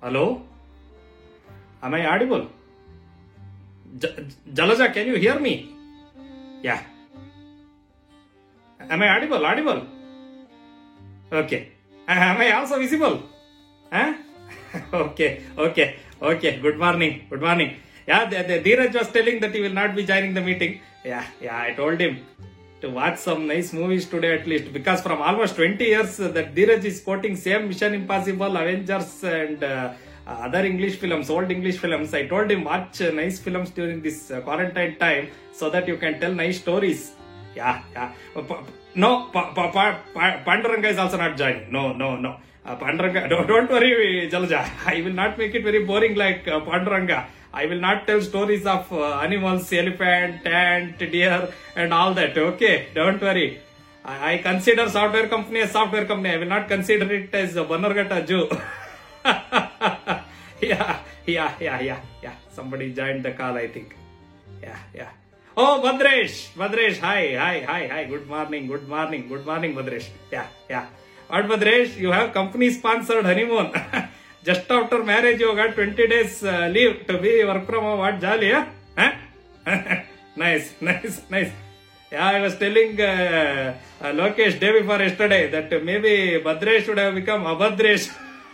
Hello? Am I audible? Jalaja, can you hear me? Yeah. Am I audible? Audible? Okay. Am I also visible? Huh? Okay. Good morning. Yeah, the Dheeraj was telling that he will not be joining the meeting. Yeah, I told him to watch some nice movies today at least, because from almost 20 years that Dheeraj is quoting same Mission Impossible, Avengers and other English films, old English films. I told him watch nice films during this quarantine time so that you can tell nice stories. Yeah. No, Panduranga is also not joining. No. Panduranga, don't worry, Jalaja. I will not make it very boring like Panduranga. I will not tell stories of animals, elephant, ant, deer and all that. Okay, don't worry. I consider software company as software company. I will not consider it as a Bannerghatta Jew. Yeah. Somebody joined the call, I think. Yeah. Oh, Badresh. Hi. Good morning, Badresh. Yeah. What, Badresh? You have company-sponsored honeymoon. Just after marriage, you got 20 days leave to be work from home. What jolly, huh? Nice. Yeah, I was telling Lokesh day before yesterday that maybe Badresh should have become Abhadresh.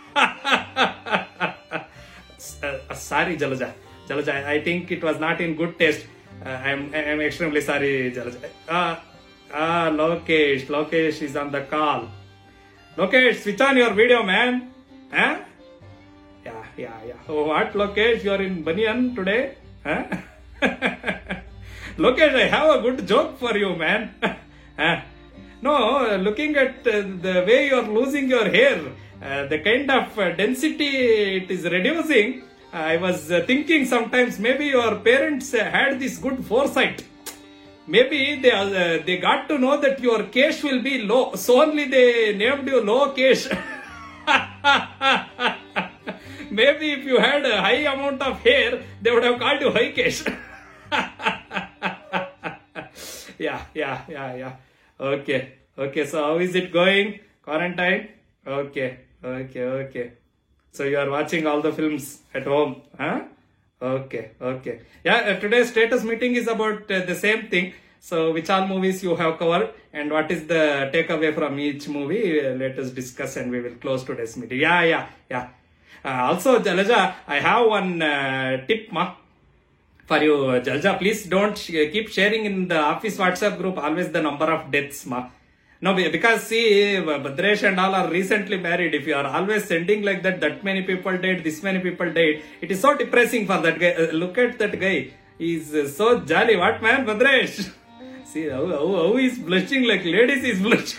Sorry, Jalaja, I think it was not in good taste. I'm extremely sorry, Jalaja. Lokesh is on the call. Lokesh, switch on your video, man. Huh? Yeah. Oh, what, Lokesh? You are in Banyan today? Huh? Lokesh, I have a good joke for you, man. No, looking at the way you are losing your hair, the kind of density it is reducing, I was thinking sometimes maybe your parents had this good foresight. Maybe they got to know that your cash will be low, so only they named you Low Cash. Maybe if you had a high amount of hair, they would have called you High Cash. Yeah. Okay. So how is it going? Quarantine? Okay. So you are watching all the films at home, huh? Okay. Yeah, today's status meeting is about the same thing. So which all movies you have covered and what is the takeaway from each movie? Let us discuss and we will close today's meeting. Yeah. Also, Jalaja, I have one tip for you. Jalaja, please don't keep sharing in the office WhatsApp group always the number of deaths, No, because see, Badresh and all are recently married. If you are always sending like that many people died, this many people died, it is so depressing for that guy. Look at that guy. He's so jolly. What, man, Badresh? See how he's blushing like ladies is blushing.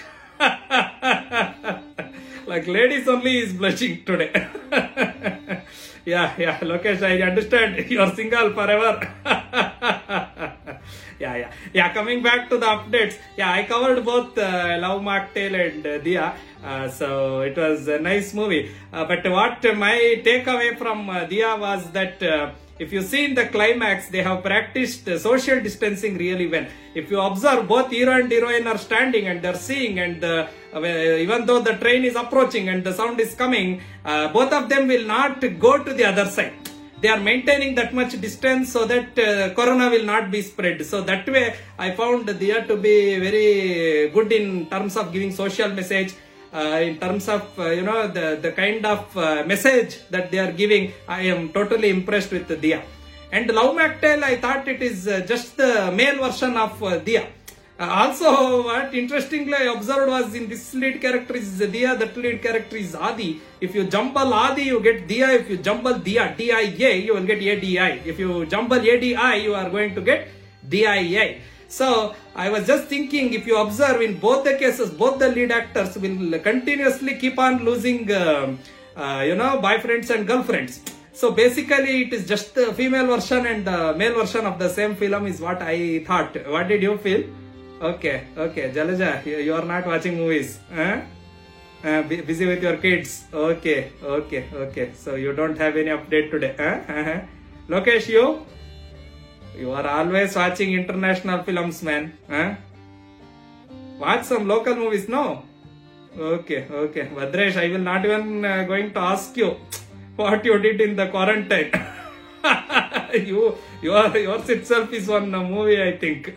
Like ladies only is blushing today. Yeah, Lokesh, I understand. You're single forever. Yeah, coming back to the updates. Yeah, I covered both Love Mocktail and Diya. So it was a nice movie. But what my takeaway from Diya was that if you see in the climax, they have practiced social distancing really well. If you observe, both hero and heroine are standing and they're seeing, and even though the train is approaching and the sound is coming, both of them will not go to the other side. They are maintaining that much distance so that corona will not be spread. So that way, I found Diya to be very good in terms of giving social message. In terms of the kind of message that they are giving, I am totally impressed with Diya. And Love Mocktail, I thought it is just the male version of Diya. Also, what interestingly I observed was in this lead character is Diya, that lead character is Adi. If you jumble Adi, you get Diya. If you jumble Diya, D-I-A, you will get A-D-I. If you jumble A-D-I, you are going to get D-I-A. So, I was just thinking, if you observe in both the cases, both the lead actors will continuously keep on losing, boyfriends and girlfriends. So, basically, it is just the female version and the male version of the same film is what I thought. What did you feel? Okay. Jalaja, you are not watching movies. Huh? Busy with your kids. Okay. So, you don't have any update today. Huh? Lokesh, you are always watching international films, man. Huh? Watch some local movies, no? Okay. Badresh, I will not even going to ask you. what you did in the quarantine. Yours itself is one movie, I think.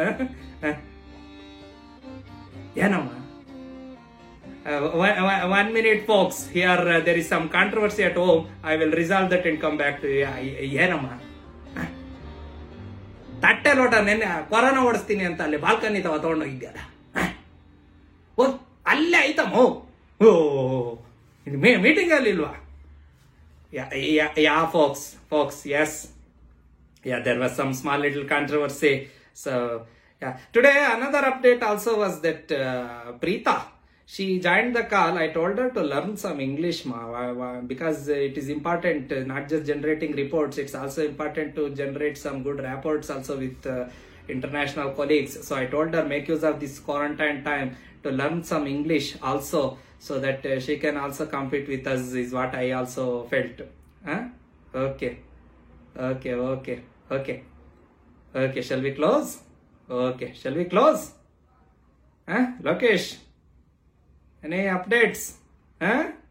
Yenama. 1 minute, folks. Here there is some controversy at home. I will resolve that and come back to you. Yenama. ತಟ್ಟೆ ಲೋಟ ನೆನ್ನೆ corona ಓಡಿಸ್ತೀನಿ ಅಂತ ಅಲ್ಲಿ balcony ತಗೊಂಡೋಗಿದ್ಯಲ್ಲ, ಅಲ್ಲೇ ಐತಮ್ಮ. ಓ meeting ಅಲ್ಲಿ ಇಲ್ವಾ? Yeah, folks, yes. Yeah, there was some small little controversy. So, yeah. Today, another update also was that Preeta, she joined the call. I told her to learn some English, because it is important, not just generating reports. It's also important to generate some good reports also with international colleagues. So I told her, make use of this quarantine time to learn some English also, so that she can also compete with us, is what I also felt. Okay. Shall we close? Okay, shall we close? Lokesh, any updates?